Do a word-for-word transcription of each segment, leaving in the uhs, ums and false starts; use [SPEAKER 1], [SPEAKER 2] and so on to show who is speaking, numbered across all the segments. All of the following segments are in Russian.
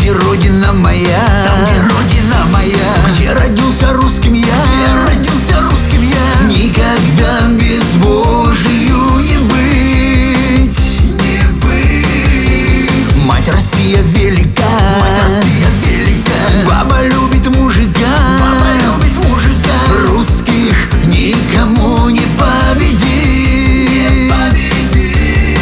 [SPEAKER 1] где родина моя, там, где родина моя, где родился русским я, где родился русским я. Никогда безбожию не быть, не быть. Мать Россия велика, мать Россия велика. Баба любит мужика, баба любит мужика. Русских никому не победить, не победить.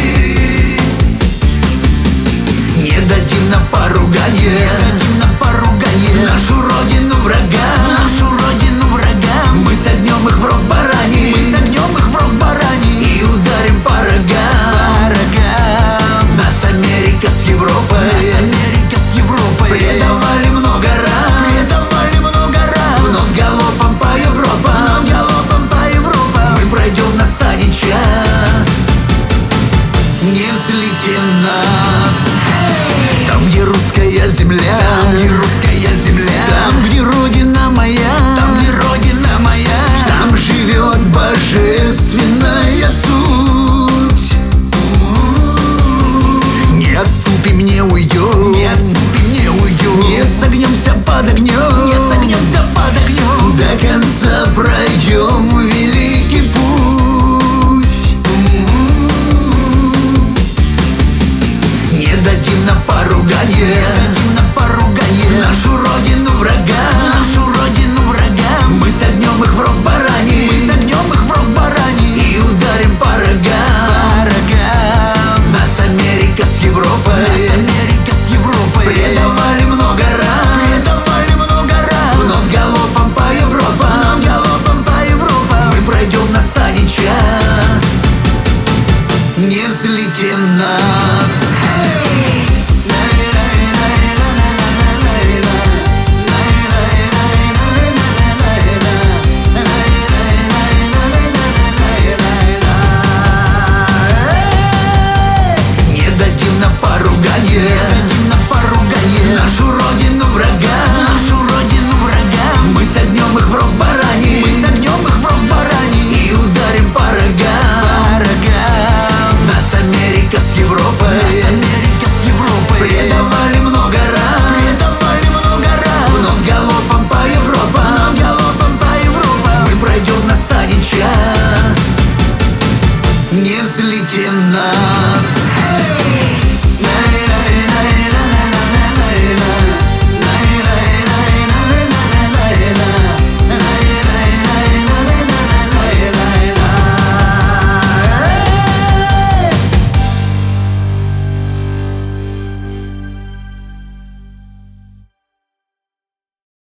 [SPEAKER 1] Не дадим на поругание, не дадим на поругание нашу родину врага, нашу родину врага. Мы согнем их в рог барани, мы согнем их в рог барани и ударим по рогам, по рогам. Нас Америка с Европой, нас Америка с Европой предавали много раз, предавали много раз. Вновь галопом по Европам, вновь галопом по Европам. Мы пройдем, настанет час, не злите нас. Там, где русская земля, там, где русская земля, там, где родина моя, там, где родина моя, там живет божественная суть. Не отступим, не уйдем, не отступим, не уйдем, не согнемся под огнем, не согнемся под огнем. До конца пройдем великий путь. Не дадим на поругание, не дадим на поругание нашу родину врага, нашу родину врага. Мы согнем их в рог барани, мы согнем их в рог барани и ударим по рогам, по рогам. Нас Америка с Европой, нас Америка с Европой предавали много раз, предавали много раз. Вновь галопом по Европам, вновь галопом по Европам. Мы пройдем, настанет час, не злите нас.